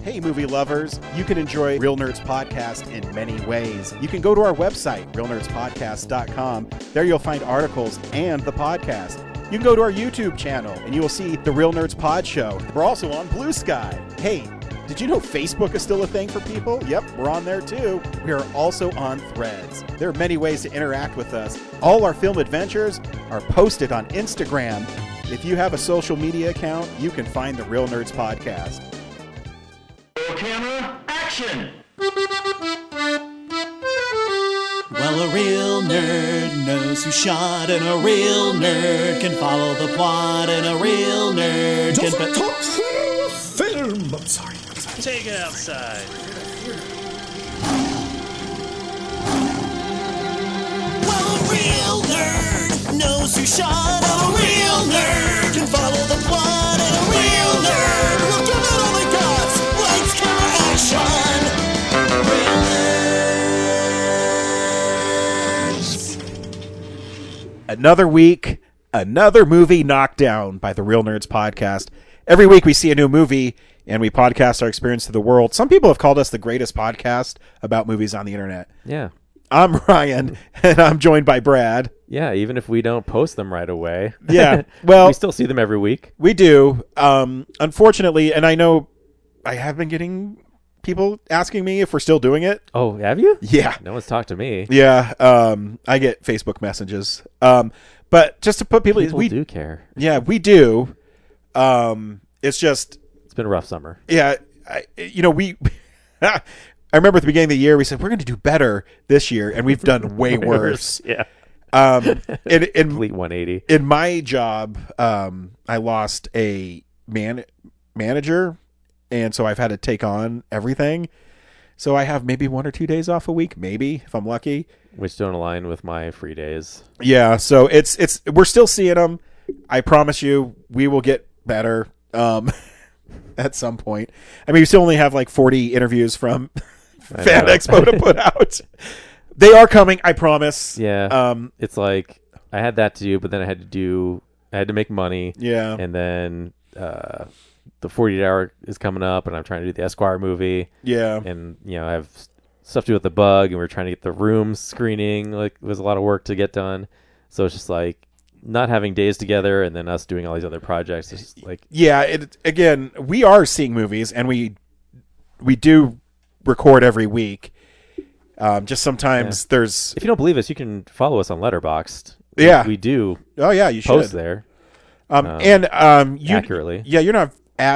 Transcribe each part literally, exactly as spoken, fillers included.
Hey, movie lovers. You can enjoy Real Nerds Podcast in many ways. You can go to our website, real nerds podcast dot com. There you'll find articles and the podcast. You can go to our YouTube channel, and you will see the Real Nerds Pod Show. We're also on Blue Sky. Hey, did you know Facebook is still a thing for people? Yep, we're on there too. We are also on Threads. There are many ways to interact with us. All our film adventures are posted on Instagram. If you have a social media account, you can find the Real Nerds Podcast. Camera, action! Well, a real nerd knows who shot, and a real nerd can follow the plot, and a real nerd Just can... talk film! I'm sorry, I'm sorry. Take it outside. Well, a real nerd knows who shot, and a real nerd can follow the plot, and a real nerd will give it all they got. Lights, camera, action! Real nerds! Another week, another movie knocked down by the Real Nerds Podcast. Every week we see a new movie and we podcast our experience to the world. Some people have called us the greatest podcast about movies on the internet. Yeah. I'm Ryan, and I'm joined by Brad. Yeah, even if we don't post them right away. Yeah, well... we still see them every week. We do. Um, unfortunately, and I know I have been getting people asking me if we're still doing it. Oh, have you? Yeah. No one's talked to me. Yeah, um, I get Facebook messages. Um, but just to put people... People we do care. Yeah, we do. Um, it's just... It's been a rough summer. Yeah, I, you know, we... I remember at the beginning of the year, we said, we're going to do better this year, and we've done way worse. Yeah. Um, in, in, Complete one eighty. in my job, um, I lost a man manager, and so I've had to take on everything. So I have maybe one or two days off a week, maybe, if I'm lucky. Which don't align with my free days. Yeah, so it's it's we're still seeing them. I promise you, we will get better um, at some point. I mean, we still only have like forty interviews from Fan Expo to put out. They are coming, I promise. Yeah. Um, it's like I had that to do, but then I had to do, I had to make money. Yeah. And then uh, the forty-eight hour is coming up, and I'm trying to do the Esquire movie. Yeah. And, you know, I have stuff to do with the Bug, and we we're trying to get the room screening. Like, it was a lot of work to get done. So it's just like not having days together, and then us doing all these other projects. It's just like, yeah. It, again, we are seeing movies, and we we do record every week. Um, just sometimes yeah. there's... If you don't believe us, you can follow us on Letterboxd. Yeah. We, we do. Oh, yeah, you should. Post there. Um, um, and um, you, accurately. Yeah, you're not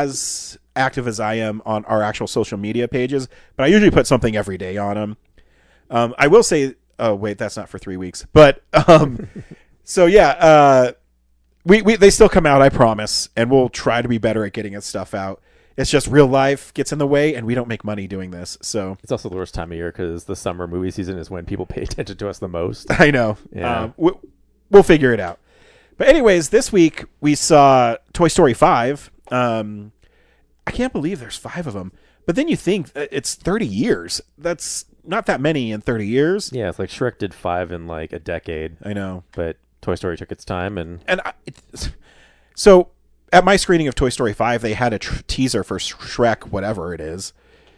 as active as I am on our actual social media pages, but I usually put something every day on them. Um, I will say... Oh, wait, that's not for three weeks. But, um, so yeah, uh, we, we they still come out, I promise, and we'll try to be better at getting this stuff out. It's just real life gets in the way, and we don't make money doing this. So it's also the worst time of year because the summer movie season is when people pay attention to us the most. I know. Yeah. Um, we, we'll figure it out. But anyways, this week we saw Toy Story five. Um, I can't believe there's five of them. But then you think it's thirty years. That's not that many in thirty years. Yeah, it's like Shrek did five in like a decade. I know. But Toy Story took its time. And, and I, it, so... At my screening of Toy Story five, they had a tr- teaser for Shrek, whatever it is.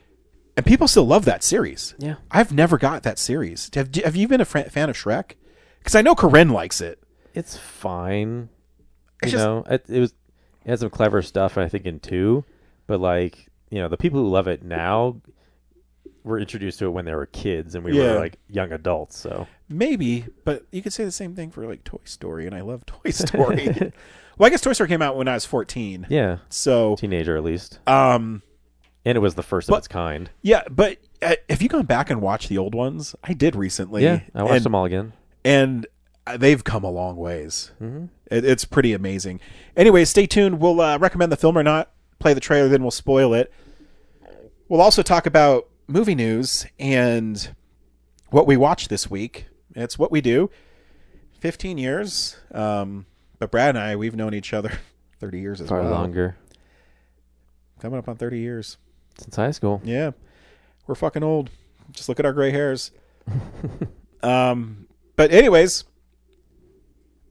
And people still love that series. Yeah. I've never got that series. Have, have you been a fr- fan of Shrek? Because I know Corinne likes it. It's fine. It's you just, know, it, it was it has some clever stuff, I think, in two. But, like, you know, the people who love it now were introduced to it when they were kids, and we yeah. were, like, young adults. So maybe, but you could say the same thing for, like, Toy Story, and I love Toy Story. Well, I guess Toy Story came out when I was fourteen. Yeah. So teenager, at least. Um, and it was the first but, of its kind. Yeah, but uh, have you gone back and watched the old ones? I did recently. Yeah, I watched and, them all again. And they've come a long ways. Mm-hmm. It, it's pretty amazing. Anyway, stay tuned. We'll uh, recommend the film or not, play the trailer, then we'll spoil it. We'll also talk about movie news and what we watched this week. It's what we do. fifteen years. Um... But Brad and I, we've known each other thirty years as Far well. longer. Coming up on thirty years. Since high school. Yeah. We're fucking old. Just look at our gray hairs. um, but anyways,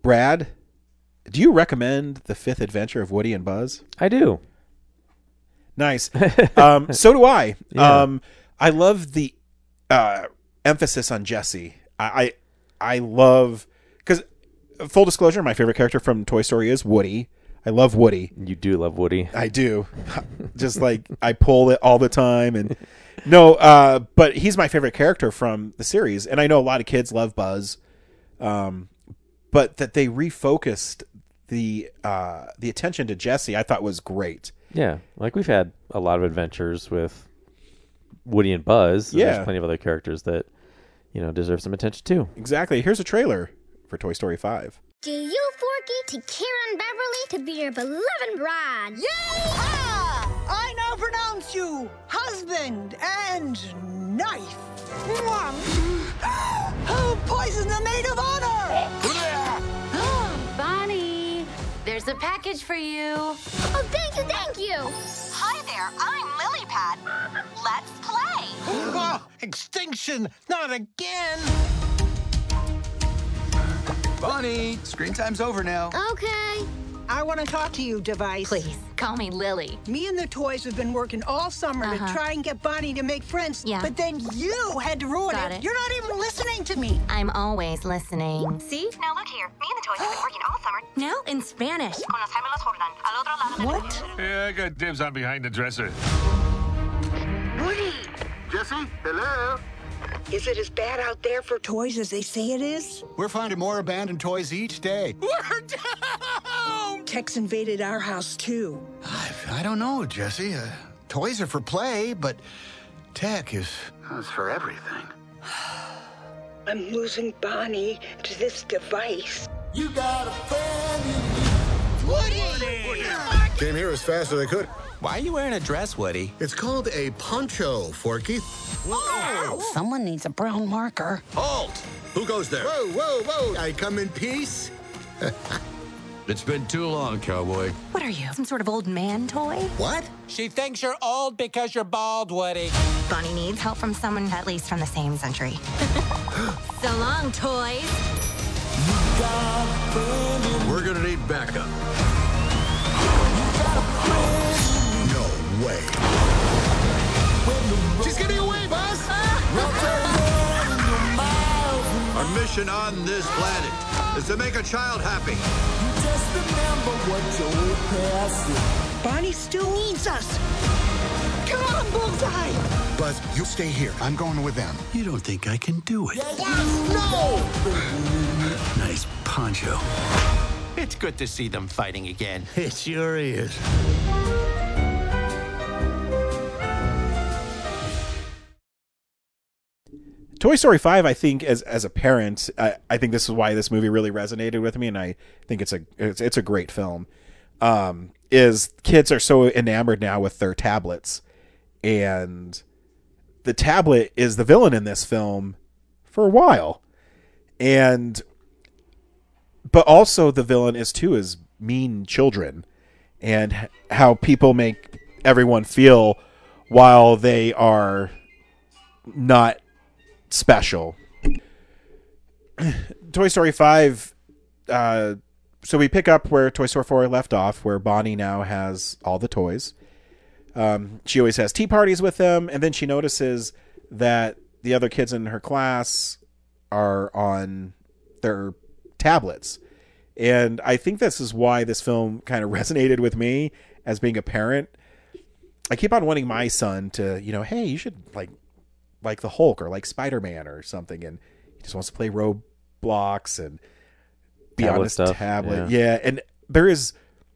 Brad, do you recommend The Fifth Adventure of Woody and Buzz? I do. Nice. Um, so do I. Yeah. Um, I love the uh, emphasis on Jessie. I I, I love because full disclosure, my favorite character from Toy Story is Woody. I love Woody. You do love Woody. I do. Just like I pull it all the time, and no, uh, but he's my favorite character from the series, and I know a lot of kids love Buzz, um, but that they refocused the uh, the attention to Jessie, I thought was great. Yeah, like we've had a lot of adventures with Woody and Buzz. Yeah. There's plenty of other characters that, you know, deserve some attention too. Exactly. Here's a trailer for Toy Story five. Do you, Forky, to Karen Beverly to be your beloved bride? Yeehaw! I now pronounce you husband and knife. Mwah. Who poisoned the maid of honor? Bonnie, there's a package for you. Oh, thank you, thank you. Hi there, I'm Lilypad. Let's play. Oh, extinction! Not again! Bonnie, screen time's over now. Okay. I want to talk to you, Device. Please, call me Lily. Me and the toys have been working all summer Uh-huh. to try and get Bonnie to make friends. Yeah. But then you had to ruin Got it. it. You're not even listening to me. I'm always listening. See? Now look here, me and the toys have been working all summer. Now in Spanish. Con los gemelos Jordan, al otro lado del What? mundo. Yeah, I got dibs on behind the dresser. Woody! Jesse, hello? Is it as bad out there for toys as they say it is? We're finding more abandoned toys each day. We're down! Tex invaded our house, too. I, I don't know, Jesse. Uh, toys are for play, but tech is, is for everything. I'm losing Bonnie to this device. You got a friend in me. Came here as fast as I could. Why are you wearing a dress, Woody? It's called a poncho, Forky. Someone needs a brown marker. Halt! Who goes there? Whoa, whoa, whoa! I come in peace. It's been too long, cowboy. What are you, some sort of old man toy? What? She thinks you're old because you're bald, Woody. Bonnie needs help from someone at least from the same century. So long, toys. We're gonna need backup. No way. She's getting away, Buzz! Our mission on this planet is to make a child happy. Bonnie still needs us. Come on, Bullseye! Buzz, you stay here. I'm going with them. You don't think I can do it? No! Nice poncho. It's good to see them fighting again. It sure is. Toy Story five, I think, as as a parent, I, I think this is why this movie really resonated with me, and I think it's a it's, it's a great film. Um, is kids are so enamored now with their tablets, and the tablet is the villain in this film for a while, and but also the villain is too is mean children, and h- how people make everyone feel while they are not special. Toy Story five, uh, so we pick up where Toy Story four left off, where Bonnie now has all the toys. Um, she always has tea parties with them, and then she notices that the other kids in her class are on their tablets. And I think this is why this film kind of resonated with me as being a parent. I keep on wanting my son to, you know, hey, you should like like the Hulk or like Spider-Man or something, and he just wants to play Roblox and be Tablet on his stuff, tablet. yeah. Yeah, and there is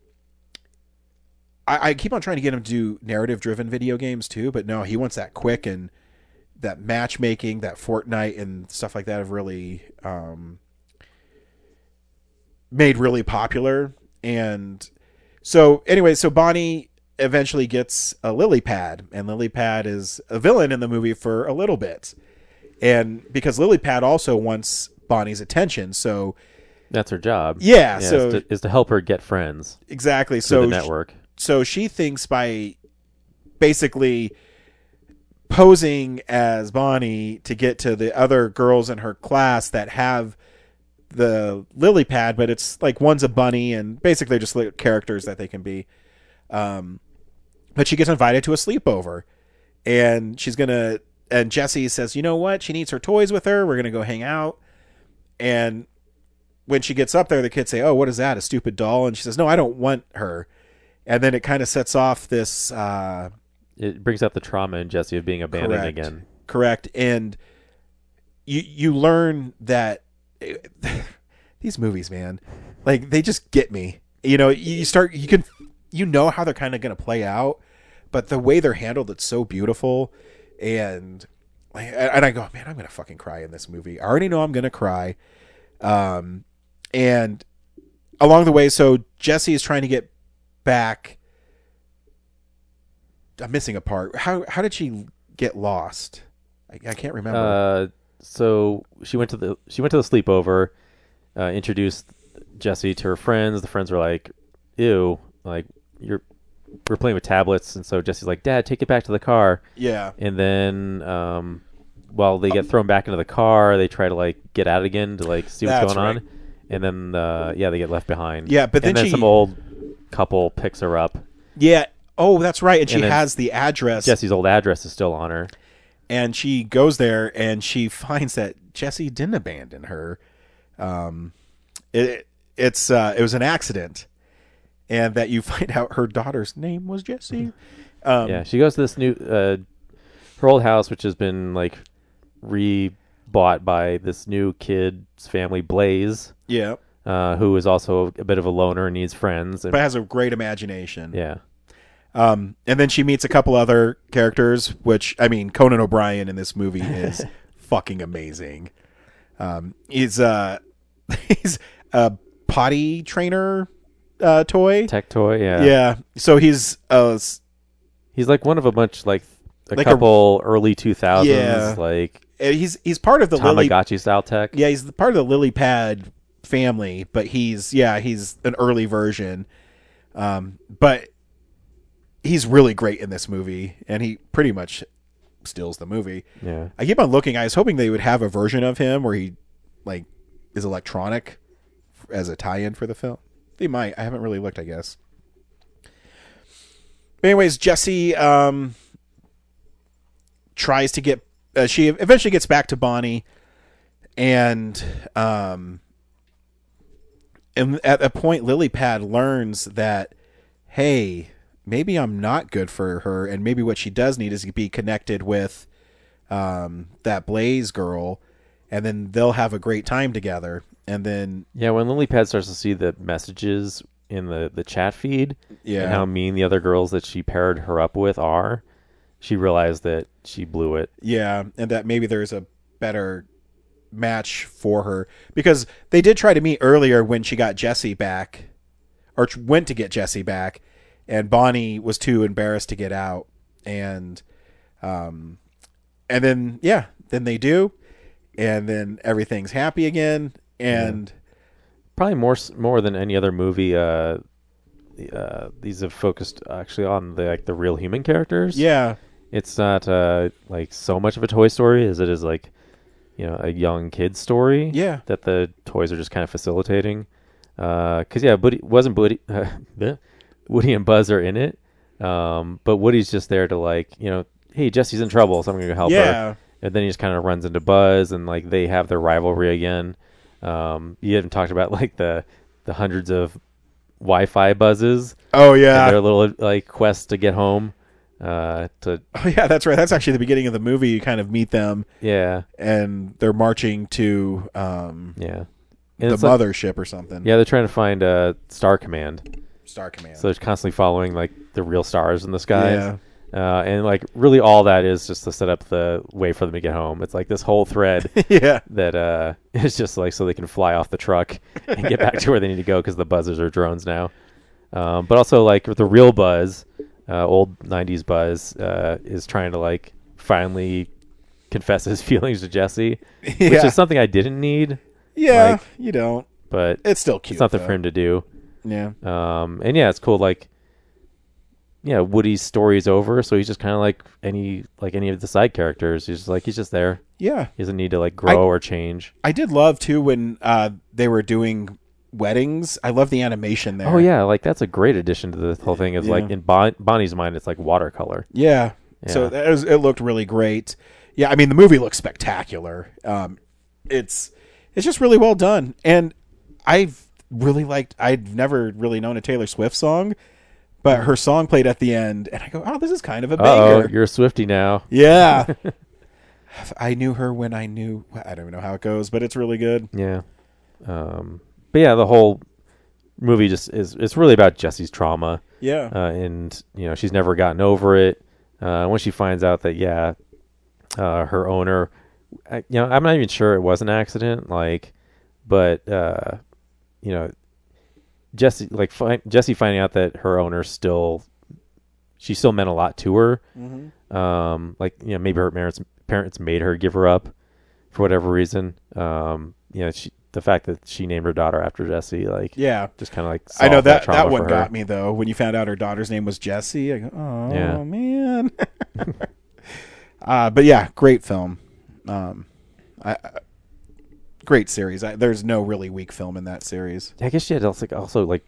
I, I keep on trying to get him to do narrative driven video games too, but no, he wants that quick, and that matchmaking, that Fortnite and stuff like that have really um, made really popular. And so anyway, so Bonnie eventually gets a lily pad, and lily pad is a villain in the movie for a little bit, and because lily pad also wants Bonnie's attention, so That's her job. Yeah, yeah so- is to, is to help her get friends. exactly through so the sh- network. so she thinks by basically posing as Bonnie to get to the other girls in her class that have the lily pad, but it's like one's a bunny, and basically just like characters that they can be. Um, but she gets invited to a sleepover, and she's gonna. And Jessie says, "You know what? She needs her toys with her. We're gonna go hang out." And when she gets up there, the kids say, "Oh, what is that? A stupid doll?" And she says, "No, I don't want her." And then it kind of sets off this. Uh, it brings up the trauma in Jessie of being abandoned correct, again. Correct, and you you learn that these movies, man, like they just get me. You know, you start you can you know how they're kind of going to play out, but the way they're handled, it's so beautiful. And and I go, man, I'm going to fucking cry in this movie. I already know I'm going to cry. Um, and along the way, so Jessie is trying to get back. I'm missing a part. How how did she get lost? I, I can't remember. Uh, so she went to the she went to the sleepover, uh, introduced Jessie to her friends. The friends were like, "Ew, like you're we're playing with tablets." And so Jessie's like, "Dad, take it back to the car." Yeah. And then, um, while they get thrown back into the car, they try to like get out again to like see what's That's going right. on. And then, uh, yeah, they get left behind. Yeah, but then and then she- some old couple picks her up. Yeah. Oh, that's right. And she And then has the address. Jessie's old address is still on her. And she goes there and she finds that Jessie didn't abandon her. Um, it it's uh, it was an accident, and that you find out her daughter's name was Jessie. Um, Yeah, she goes to this new uh, her old house, which has been like re-bought by this new kid's family, Blaze. Yeah. Uh, who is also a bit of a loner and needs friends, and but has a great imagination. yeah. Um, and then she meets a couple other characters, which, I mean, Conan O'Brien in this movie is fucking amazing. Um, he's, uh, he's a potty trainer, uh, toy. Tech toy, yeah. Yeah. So he's, uh, s- He's like one of a bunch, like a Like a- couple early two thousands, Yeah. like and he's, he's part of the Lily, Tamagotchi style tech. yeah, he's the part of the Lily Pad family, but he's, yeah, he's an early version. Um, but he's really great in this movie, and he pretty much steals the movie. Yeah. I keep on looking. I was hoping they would have a version of him where he, like, is electronic as a tie-in for the film. They might. I haven't really looked, I guess. But anyways, Jessie um, tries to get... Uh, she eventually gets back to Bonnie, and um, and at a point, Lily Pad learns that, hey, maybe I'm not good for her, and maybe what she does need is to be connected with um, that Blaze girl, and then they'll have a great time together. And then, Yeah, when Lilypad starts to see the messages in the, the chat feed, Yeah. and how mean the other girls that she paired her up with are, she realized that she blew it. yeah, and that maybe there's a better match for her, because they did try to meet earlier when she got Jessie back, or tr- went to get Jessie back, and Bonnie was too embarrassed to get out, and um, and then yeah, then they do, and then everything's happy again, and Probably more s- more than any other movie. Uh, uh, these have focused actually on the like the real human characters. yeah, It's not uh, like so much of a Toy Story as it is like, you know, a young kid's story. Yeah. That the toys are just kind of facilitating. Because yeah, Woody wasn't Woody, uh, Woody and Buzz are in it, um, but Woody's just there to like, you know, hey, Jessie's in trouble, so I'm gonna go help Yeah. her. And then he just kind of runs into Buzz, and like they have their rivalry again. Um, you haven't talked about like the the hundreds of Wi-Fi buzzes. Oh, yeah. and their little like quest to get home. Uh, to oh yeah, that's right. That's actually the beginning of the movie. You kind of meet them, yeah, and they're marching to um, yeah, the And it's like- mothership or something. yeah, they're trying to find uh, Star Command. Star Command. So they're constantly following like the real stars in the skies. Yeah. Uh, and like really all that is just to set up the way for them to get home. It's like this whole thread Yeah. that uh, is just like so they can fly off the truck and get back to where they need to go because the buzzers are drones now. Um, but also like with the real Buzz, uh, old nineties Buzz, uh, is trying to like finally confess his feelings to Jessie, which Yeah. is something I didn't need. Yeah, Like, you don't. but It's still cute, It's something though. for him to do. Yeah. Um, and yeah, it's cool. Like, yeah, Woody's story is over, so he's just kind of like any like any of the side characters. He's just like he's just there. Yeah. He doesn't need to like grow I- or change. I did love too when uh, they were doing weddings. I love the animation there. Oh yeah, like that's a great addition to the whole thing. Is Yeah. like in bon- Bonnie's mind, it's like watercolor. Yeah. Yeah. So that was, it looked really great. Yeah, I mean the movie looks spectacular. Um, it's it's just really well done, and I've really liked. I'd never really known a Taylor Swift song, but her song played at the end, and I go, "Oh, this is kind of a Oh, banger." you're a Swiftie now. Yeah. I knew her when I knew. I don't even know how it goes, but it's really good. Yeah. Um, but yeah, the whole movie just is. It's really about Jesse's trauma. Yeah. Uh, and you know she's never gotten over it. Uh, when she finds out that yeah, uh, her owner, I, you know, I'm not even sure it was an accident. Like, but uh, you know, Jesse, like fi- Jesse finding out that her owner still, she still meant a lot to her. Mhm. Um, like you know, maybe her parents parents made her give her up for whatever reason. Um, you know, she, the fact that she named her daughter after Jesse, like Yeah. just kind of like I know solved that trauma that for one her. got me though. When you found out her daughter's name was Jessie, I go, "Oh Yeah. man." uh, but yeah, great film. Um, I, I, great series. I, there's no really weak film in that series. I guess she had also, like, also like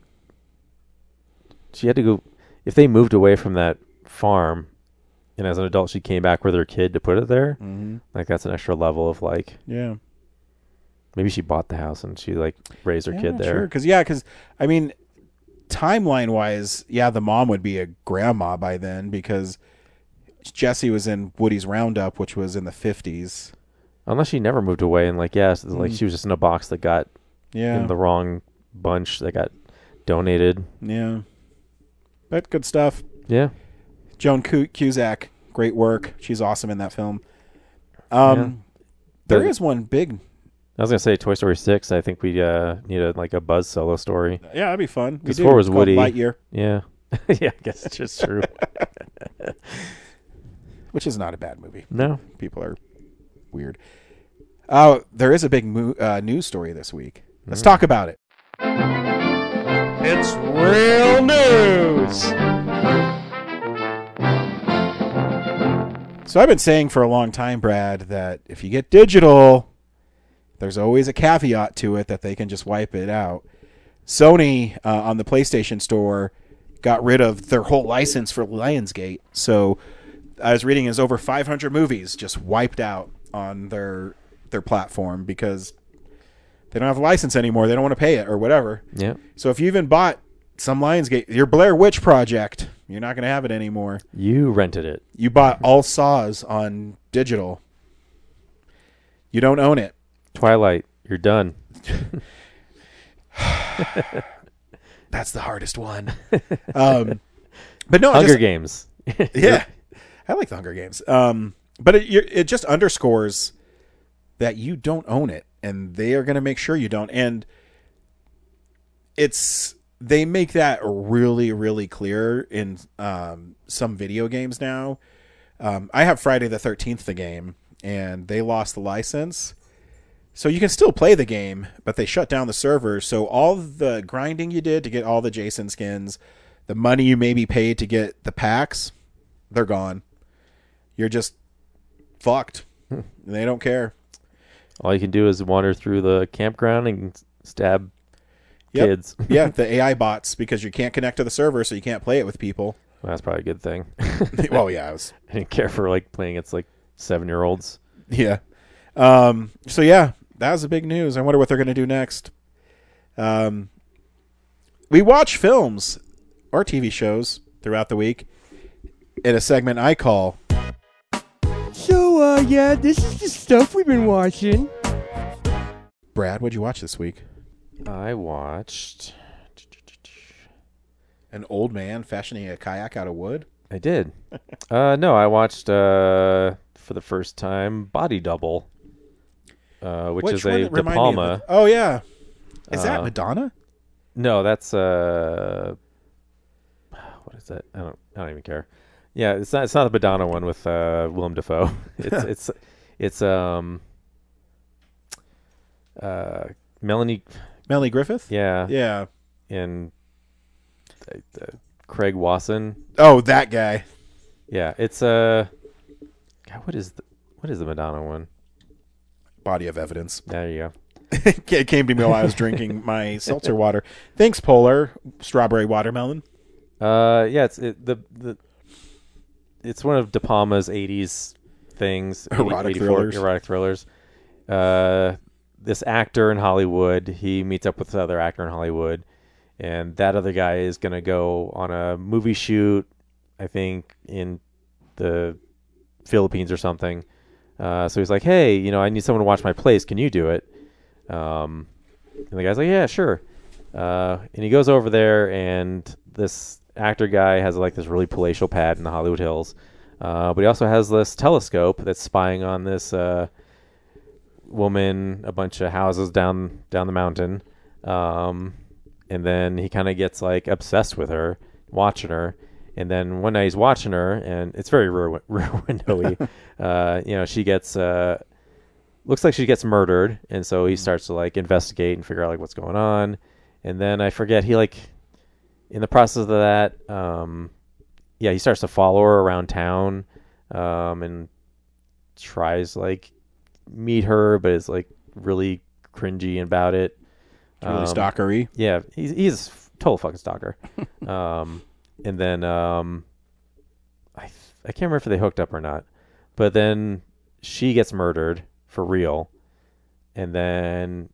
she had to go if they moved away from that farm, and as an adult she came back with her kid to put it there. Mhm. Like that's an extra level of like Yeah. maybe she bought the house and she like raised her Yeah, kid there. Sure, because yeah, because I mean, timeline wise, yeah, the mom would be a grandma by then because Jessie was in Woody's Roundup, which was in the fifties. Unless she never moved away and like yes, like Mm. she was just in a box that got Yeah. in the wrong bunch that got donated. Yeah, but good stuff. Yeah. Joan Cu- Cusack, great work. She's awesome in that film. Um, Yeah. there The- is one big. I was gonna say Toy Story six. I think we uh, need a, like a Buzz solo story. Yeah, that'd be fun. We Because do. four was It's called Woody. Lightyear. Yeah, yeah. I guess it's just true. Which is not a bad movie. No. People are weird. Oh, there is a big mo- uh, news story this week. Let's Mm. talk about it. It's real news. So I've been saying for a long time, Brad, that if you get digital, there's always a caveat to it that they can just wipe it out. Sony uh, on the PlayStation Store got rid of their whole license for Lionsgate. So I was reading is over five hundred movies just wiped out on their their platform because they don't have a license anymore. They don't want to pay it or whatever. Yeah. So if you even bought some Lionsgate, your Blair Witch Project, you're not going to have it anymore. You rented it. You bought all Saws on digital. You don't own it. Twilight, you're done. That's the hardest one. Um, but no, it Hunger just- Games. Yeah, I like the Hunger Games. Um, but it you're, it just underscores that you don't own it, and they are going to make sure you don't. And it's they make that really, really clear in um, some video games now. Um, I have Friday the thirteenth, the game, and they lost the license. So you can still play the game, but they shut down the server. So all the grinding you did to get all the Jason skins, the money you maybe paid to get the packs, they're gone. You're just fucked. They don't care. All you can do is wander through the campground and stab Yep. kids. Yeah, the A I bots, because you can't connect to the server, so you can't play it with people. Well, that's probably a good thing. Well, yeah, it was, I didn't care for like playing against like seven year olds. yeah. Um, so yeah, that was the big news. I wonder what they're going to do next. Um, we watch films or T V shows throughout the week in a segment I call So, uh, yeah, this is the stuff we've been watching. Brad. What'd you watch this week? I watched. An old man fashioning a kayak out of wood. I did. uh, no, I watched uh, for the first time Body Double, uh, which, Which is one? a Remind De me of Palma. the- oh yeah, is that Uh, Madonna? No, that's uh, what is that? I don't. I don't even care. Yeah, it's not. It's not the Madonna one with uh, Willem Dafoe. It's it's it's um uh Melanie Melanie Griffith. Yeah, Yeah. and uh, uh, Craig Wasson. Oh, that guy. Yeah, it's uh, God, what is the what is the Madonna one? Body of Evidence. There you It came to me while I was drinking my seltzer water. Thanks, Polar. Strawberry watermelon. Uh, yeah, it's it, the the. It's one of De Palma's eighties things. Erotic thrillers. Erotic thrillers. Uh, this actor in Hollywood, he meets up with this other actor in Hollywood, and that other guy is going to go on a movie shoot, I think, in the Philippines or something. Uh, so he's like, hey, you know, I need someone to watch my place. Can you do it? Um, and the guy's like, yeah, sure. Uh, and he goes over there, and this actor guy has like this really palatial pad in the Hollywood Hills. Uh, but he also has this telescope that's spying on this uh, woman, a bunch of houses down down the mountain. Um, and then he kind of gets like obsessed with her, watching her. And then one night he's watching her, and it's very rear, rear windowy. uh, you know, she gets uh, looks like she gets murdered, and so he starts to like investigate and figure out like what's going on. And then I forget he like in the process of that, um, yeah, he starts to follow her around town, um, and tries like meet her, but is like really cringy about it. Really Um, stalkery. Yeah, he's he's a total fucking stalker. um, and then um, I th- I can't remember if they hooked up or not, but then she gets murdered for real, and then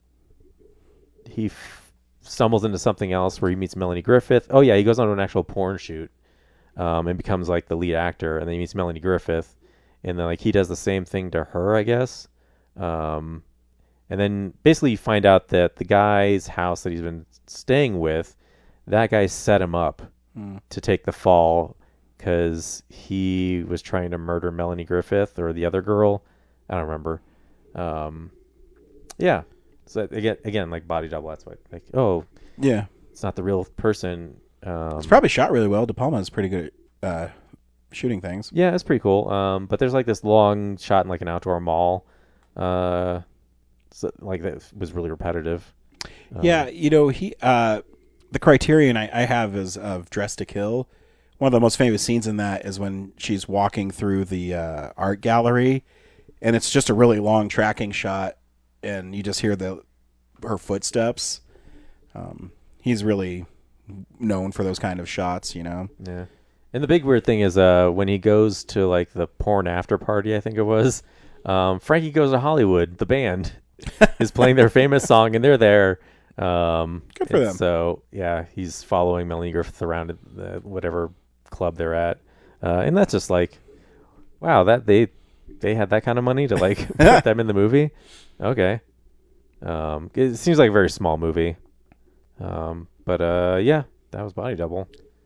he f- stumbles into something else where he meets Melanie Griffith. Oh yeah, he goes on an actual porn shoot, um, and becomes like the lead actor, and then he meets Melanie Griffith, and then like he does the same thing to her, I guess. Um, and then basically you find out that the guy's house that he's been staying with, that guy set him up Hmm. to take the fall because he was trying to murder Melanie Griffith or the other girl. I don't remember. Um, yeah. So again, again, like body double. That's why, like, oh, Yeah. it's not the real person. Um, It's probably shot really well. De Palma is pretty good at uh, shooting things. Yeah, it's pretty cool. Um, but there's like this long shot in like an outdoor mall. Uh, so, like that was really repetitive. Um, Yeah, you know, he uh, the criterion I, I have is of Dress to Kill. One of the most famous scenes in that is when she's walking through the uh, art gallery, and it's just a really long tracking shot, and you just hear the her footsteps. Um, he's really known for those kind of shots, you know. Yeah. And the big weird thing is uh, when he goes to like the porn after party, I think it was, um, Frankie Goes to Hollywood, the band, is playing their famous song, and they're there. Um, Good for and them. So, yeah, he's following Melanie Griffith around at the, whatever club they're at. Uh, and that's just like, wow, that they they had that kind of money to like put them in the movie? Okay. Um, it seems like a very small movie. Um, but uh, yeah, that was Body Double.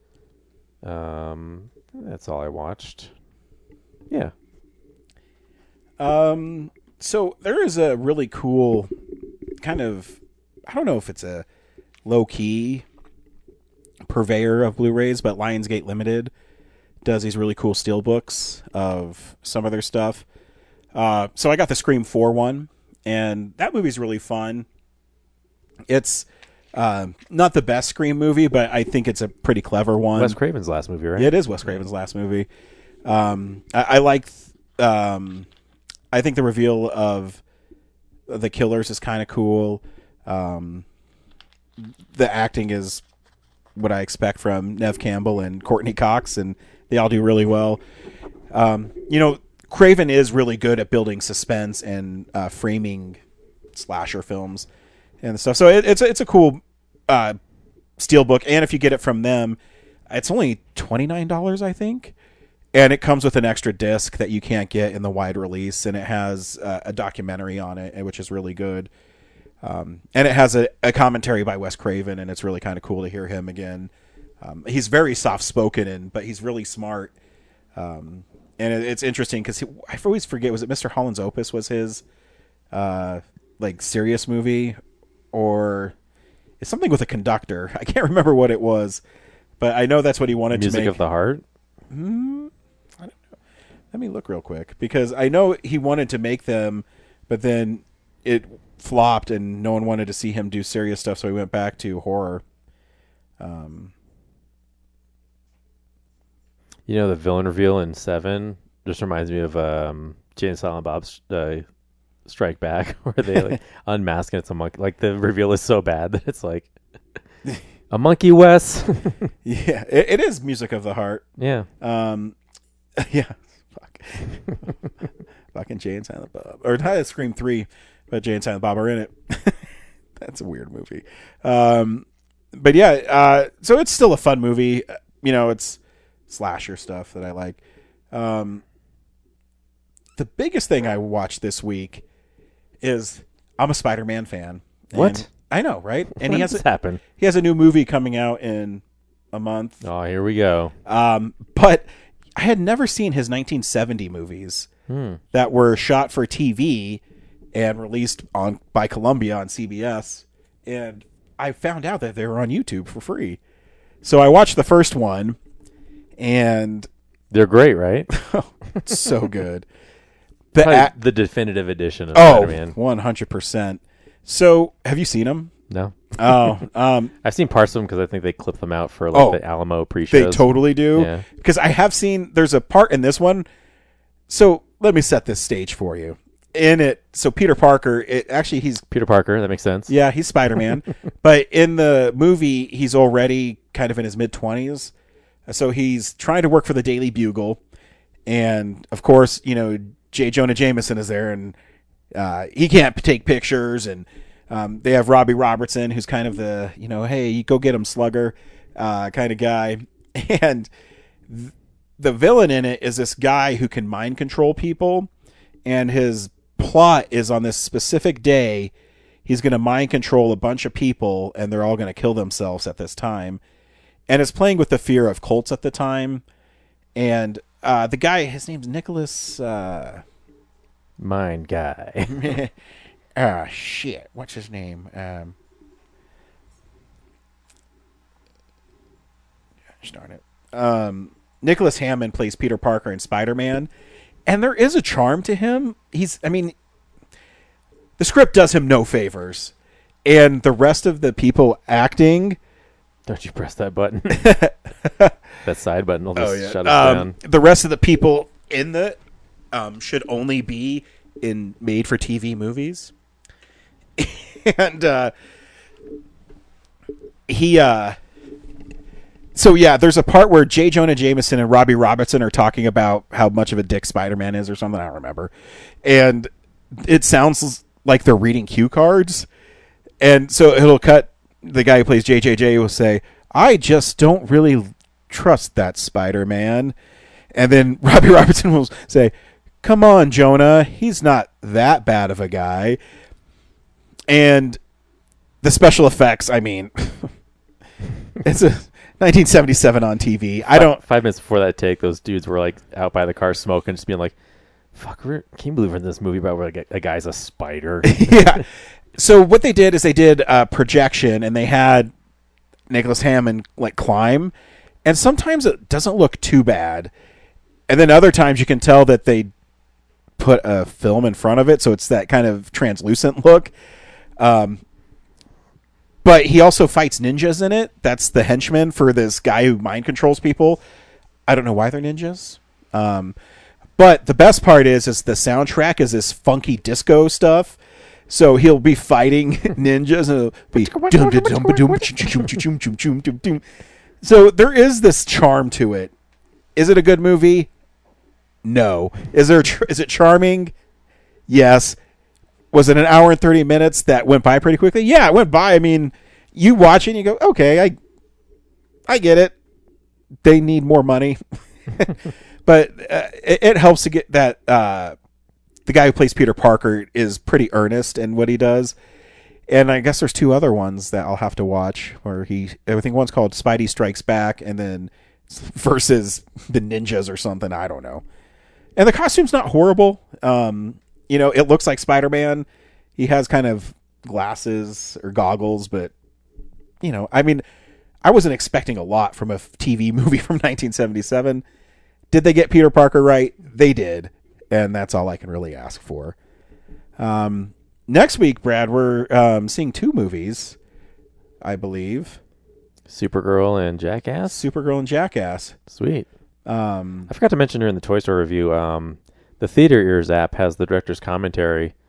Um, that's all I watched. Yeah. Um, so there is a really cool kind of, I don't know if it's a low key purveyor of Blu-rays, but Lionsgate Limited does these really cool steel books of some of their stuff. Uh, so I got the Scream four one, and that movie's really fun. It's uh, not the best Scream movie, but I think it's a pretty clever one. Wes Craven's last movie, right? Yeah, it is Wes Craven's last movie. Um, I, I like. Um, I think the reveal of the killers is kind of cool. Um, the acting is what I expect from Neve Campbell and Courtney Cox, and they all do really well. Um, you know, Craven is really good at building suspense and uh, framing slasher films and stuff. So it, it's a, it's a cool uh, steelbook, and if you get it from them, it's only twenty-nine dollars, I think. And it comes with an extra disc that you can't get in the wide release, and it has uh, a documentary on it, which is really good. Um, and it has a, a commentary by Wes Craven, and it's really kind of cool to hear him again. Um, he's very soft-spoken, and but he's really smart. Um, and it, it's interesting because I always forget, was it Mister Holland's Opus was his uh, like serious movie, or it's something with a conductor? I can't remember what it was, but I know that's what he wanted Music to make. of the Heart? Hmm? I don't know. Let me look real quick, because I know he wanted to make them, but then it flopped and no one wanted to see him do serious stuff, so he went back to horror. Um, You know, the villain reveal in Seven just reminds me of um, Jay and Silent Bob's uh, Strike Back, where they like unmask and it's a monkey. Like the reveal is so bad that it's like a monkey, Wes. Yeah, it, it is music of the heart. Yeah. Um, yeah. Fuck. Fucking Jay and Silent Bob, or not Scream three, but Jay and Silent Bob are in it. That's a weird movie. Um, but yeah, uh, so it's still a fun movie. You know, it's slasher stuff that I like. Um, the biggest thing I watched this week is I'm a Spider-Man fan. What? I know, right? And when he has does a, this happen? He has a new movie coming out in a month. Oh, here we go. Um, but I had never seen his nineteen seventy movies hmm. that were shot for T V and released on by Columbia on C B S. And I found out that they were on YouTube for free. So I watched the first one, and they're great, right? It's so good. The, Probably a- the definitive edition of oh, Spider-Man. one hundred percent. So, have you seen them? No. Oh, um, I've seen parts of them because I think they clip them out for like oh, the Alamo pre-shows. They totally do. Yeah. Because I have seen, there's a part in this one. So, let me set this stage for you. In it, so Peter Parker, it actually he's... Peter Parker, that makes sense. Yeah, he's Spider-Man. But in the movie, he's already kind of in his mid-twenties. So he's trying to work for the Daily Bugle. And, of course, you know, J. Jonah Jameson is there, and uh, he can't take pictures. And um, they have Robbie Robertson, who's kind of the, you know, hey, you go get him, slugger uh, kind of guy. And th- the villain in it is this guy who can mind control people. And his plot is on this specific day, he's going to mind control a bunch of people, and they're all going to kill themselves at this time. And it's playing with the fear of cults at the time. And uh, the guy, his name's Nicholas... Uh, Mind guy. Ah, shit. What's his name? Um, gosh darn it. Um, Nicholas Hammond plays Peter Parker in Spider-Man. And there is a charm to him. He's, I mean, the script does him no favors. And the rest of the people acting... Don't you press that button. That side button will just oh, yeah. shut us um, down. The rest of the people in the um, should only be in made-for-T V movies. And uh, he... Uh, so, yeah, there's a part where J. Jonah Jameson and Robbie Robertson are talking about how much of a dick Spider-Man is or something. I don't remember. And it sounds like they're reading cue cards. And so it'll cut... The guy who plays J J J will say, I just don't really trust that Spider-Man. And then Robbie Robertson will say, come on, Jonah. He's not that bad of a guy. And the special effects, I mean, it's a nineteen seventy-seven on T V. I don't... Five, five minutes before that take, those dudes were like out by the car smoking, just being like, fuck, we're, can you believe we're in this movie about where like, a, a guy's a spider? Yeah. So what they did is they did a projection, and they had Nicholas Hammond like climb, and sometimes it doesn't look too bad, and then other times you can tell that they put a film in front of it, so it's that kind of translucent look. Um, but he also fights ninjas in it. That's the henchman for this guy who mind controls people. I don't know why they're ninjas. Um, but the best part is, is the soundtrack is this funky disco stuff. So he'll be fighting ninjas, and it'll be so there is this charm to it. Is it a good movie? No. Is there? Is it charming? Yes. Was it an hour and thirty minutes that went by pretty quickly? Yeah, it went by. I mean, you watch it and you go, okay, I, I get it. They need more money, but uh, it, it helps to get that. Uh, The guy who plays Peter Parker is pretty earnest in what he does. And I guess there's two other ones that I'll have to watch where he, I think one's called Spidey Strikes Back, and then versus the ninjas or something. I don't know. And the costume's not horrible. Um, you know, it looks like Spider-Man. He has kind of glasses or goggles, but you know, I mean, I wasn't expecting a lot from a T V movie from nineteen seventy-seven. Did they get Peter Parker right? They did. And that's all I can really ask for. Um, next week, Brad, we're um, seeing two movies, I believe. Supergirl and Jackass? Supergirl and Jackass. Sweet. Um, I forgot to mention during the Toy Store review, um, the Theater Ears app has the director's commentary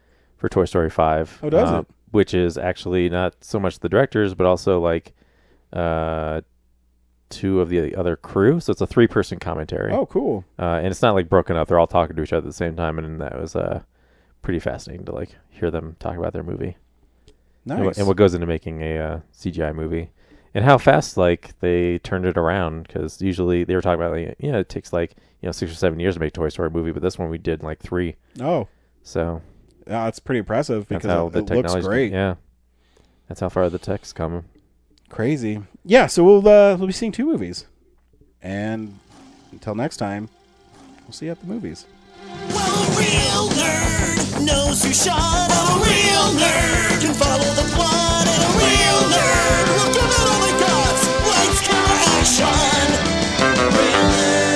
for Toy Story five. Oh, does uh, it? Which is actually not so much the directors, but also like uh, two of the other crew. So it's a three-person commentary. Oh, cool. Uh, and it's not like broken up. They're all talking to each other at the same time, and that was uh, pretty fascinating to like hear them talk about their movie. Nice. And, what, and what goes into making a uh, C G I movie. And how fast like they turned it around, because usually they were talking about like, yeah, it takes like you know six or seven years to make a Toy Story movie, but this one we did in like three. Oh, so yeah, it's pretty impressive because that's how it, the it looks technology. great. Yeah, that's how far the tech's come. Crazy. Yeah, so we'll uh, we'll be seeing two movies, and until next time, we'll see you at the movies. Well, a real nerd knows who shot. A real nerd can follow the plot. And a real nerd will give it all they got. Lights, camera, action. Real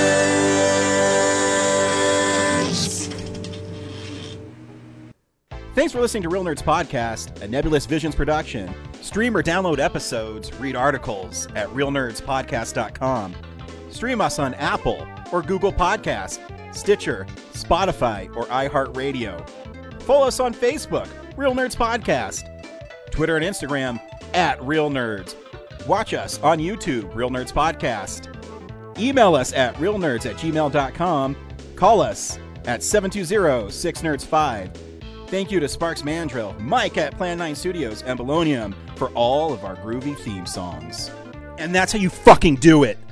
nerds. Thanks for listening to Real Nerds Podcast, a Nebulous Visions production. Stream or download episodes, read articles at real nerds podcast dot com. Stream us on Apple or Google Podcast, Stitcher, Spotify, or iHeartRadio. Follow us on Facebook, Real Nerds Podcast, Twitter and Instagram at Real Nerds. Watch us on YouTube, Real Nerds Podcast. Email us at realnerds at gmail dot com. Call us at seven two zero, six nerds five. Thank you to Sparks Mandrill, Mike at Plan nine Studios, and Bolognium for all of our groovy theme songs. And that's how you fucking do it.